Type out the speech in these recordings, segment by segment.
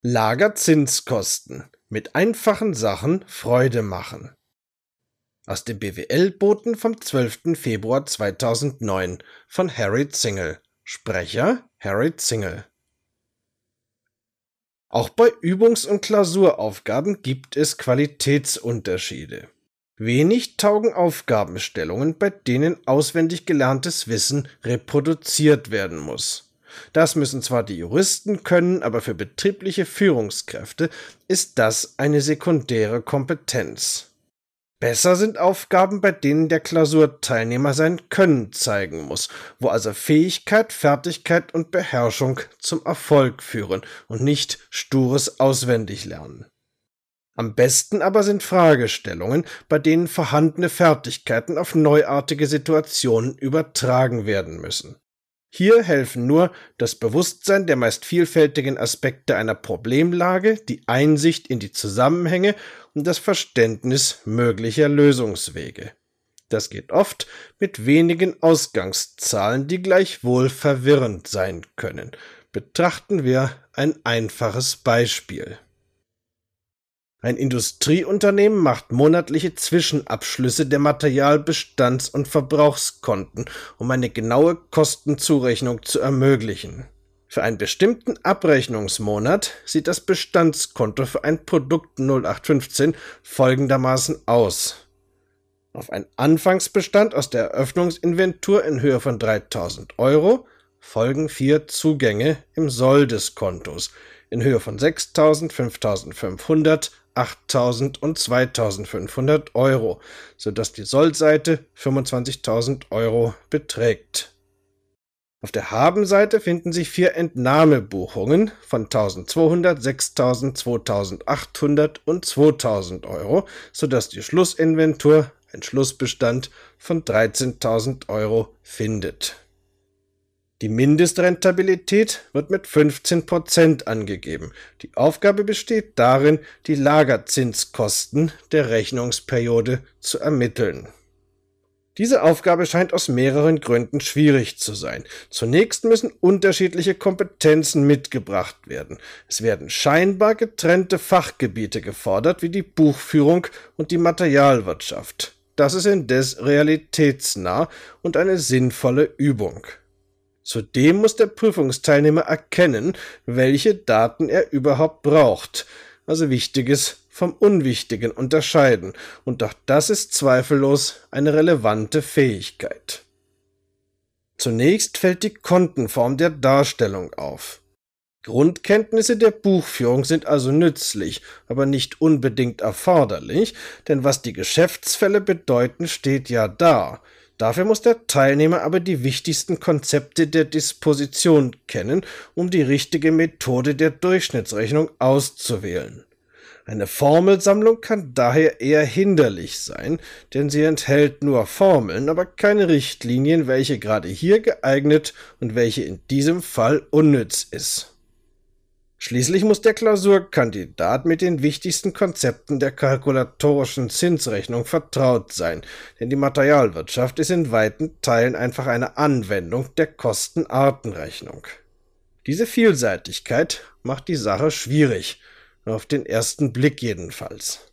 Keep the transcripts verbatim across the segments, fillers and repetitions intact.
Lagerzinskosten. Mit einfachen Sachen Freude machen. Aus dem B W L-Boten vom zwölften Februar zweitausendneun von Harry Zingel. Sprecher Harry Zingel. Auch bei Übungs- und Klausuraufgaben gibt es Qualitätsunterschiede. Wenig taugen Aufgabenstellungen, bei denen auswendig gelerntes Wissen reproduziert werden muss. Das müssen zwar die Juristen können, aber für betriebliche Führungskräfte ist das eine sekundäre Kompetenz. Besser sind Aufgaben, bei denen der Klausurteilnehmer sein Können zeigen muss, wo also Fähigkeit, Fertigkeit und Beherrschung zum Erfolg führen und nicht stures Auswendiglernen. Am besten aber sind Fragestellungen, bei denen vorhandene Fertigkeiten auf neuartige Situationen übertragen werden müssen. Hier helfen nur das Bewusstsein der meist vielfältigen Aspekte einer Problemlage, die Einsicht in die Zusammenhänge und das Verständnis möglicher Lösungswege. Das geht oft mit wenigen Ausgangszahlen, die gleichwohl verwirrend sein können. Betrachten wir ein einfaches Beispiel. Ein Industrieunternehmen macht monatliche Zwischenabschlüsse der Materialbestands- und Verbrauchskonten, um eine genaue Kostenzurechnung zu ermöglichen. Für einen bestimmten Abrechnungsmonat sieht das Bestandskonto für ein Produkt null acht fünfzehn folgendermaßen aus. Auf einen Anfangsbestand aus der Eröffnungsinventur in Höhe von dreitausend Euro folgen vier Zugänge im Soll des Kontos in Höhe von sechstausend, fünftausendfünfhundert, achttausend und zweitausendfünfhundert Euro, sodass die Sollseite fünfundzwanzigtausend Euro beträgt. Auf der Habenseite finden sich vier Entnahmebuchungen von eintausendzweihundert, sechstausend, zweitausendachthundert und zweitausend Euro, sodass die Schlussinventur einen Schlussbestand von dreizehntausend Euro findet. Die Mindestrentabilität wird mit fünfzehn Prozent angegeben. Die Aufgabe besteht darin, die Lagerzinskosten der Rechnungsperiode zu ermitteln. Diese Aufgabe scheint aus mehreren Gründen schwierig zu sein. Zunächst müssen unterschiedliche Kompetenzen mitgebracht werden. Es werden scheinbar getrennte Fachgebiete gefordert, wie die Buchführung und die Materialwirtschaft. Das ist indes realitätsnah und eine sinnvolle Übung. Zudem muss der Prüfungsteilnehmer erkennen, welche Daten er überhaupt braucht, also Wichtiges vom Unwichtigen unterscheiden, und auch das ist zweifellos eine relevante Fähigkeit. Zunächst fällt die Kontenform der Darstellung auf. Grundkenntnisse der Buchführung sind also nützlich, aber nicht unbedingt erforderlich, denn was die Geschäftsfälle bedeuten, steht ja da. Dafür muss der Teilnehmer aber die wichtigsten Konzepte der Disposition kennen, um die richtige Methode der Durchschnittsrechnung auszuwählen. Eine Formelsammlung kann daher eher hinderlich sein, denn sie enthält nur Formeln, aber keine Richtlinien, welche gerade hier geeignet und welche in diesem Fall unnütz ist. Schließlich muss der Klausurkandidat mit den wichtigsten Konzepten der kalkulatorischen Zinsrechnung vertraut sein, denn die Materialwirtschaft ist in weiten Teilen einfach eine Anwendung der Kostenartenrechnung. Diese Vielseitigkeit macht die Sache schwierig, auf den ersten Blick jedenfalls.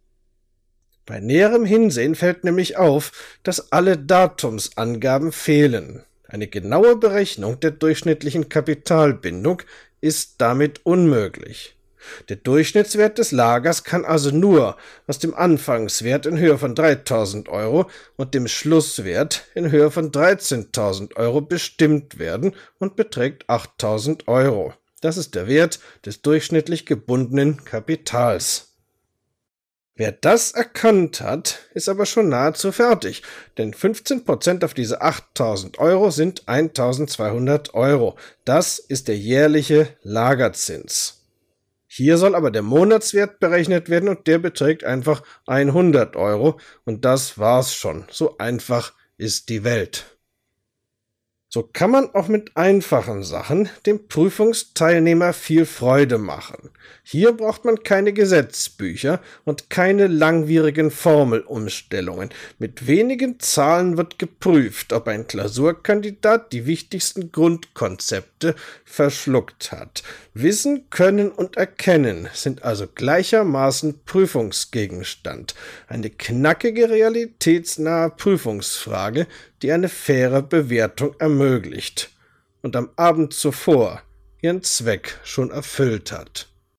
Bei näherem Hinsehen fällt nämlich auf, dass alle Datumsangaben fehlen. Eine genaue Berechnung der durchschnittlichen Kapitalbindung ist damit unmöglich. Der Durchschnittswert des Lagers kann also nur aus dem Anfangswert in Höhe von dreitausend Euro und dem Schlusswert in Höhe von dreizehntausend Euro bestimmt werden und beträgt achttausend Euro. Das ist der Wert des durchschnittlich gebundenen Kapitals. Wer das erkannt hat, ist aber schon nahezu fertig, denn fünfzehn Prozent auf diese achttausend Euro sind eintausendzweihundert Euro. Das ist der jährliche Lagerzins. Hier soll aber der Monatswert berechnet werden und der beträgt einfach hundert Euro und das war's schon. So einfach ist die Welt. So kann man auch mit einfachen Sachen dem Prüfungsteilnehmer viel Freude machen. Hier braucht man keine Gesetzbücher und keine langwierigen Formelumstellungen. Mit wenigen Zahlen wird geprüft, ob ein Klausurkandidat die wichtigsten Grundkonzepte verschluckt hat. Wissen, Können und Erkennen sind also gleichermaßen Prüfungsgegenstand. Eine knackige, realitätsnahe Prüfungsfrage, die eine faire Bewertung ermöglicht und am Abend zuvor ihren Zweck schon erfüllt hat.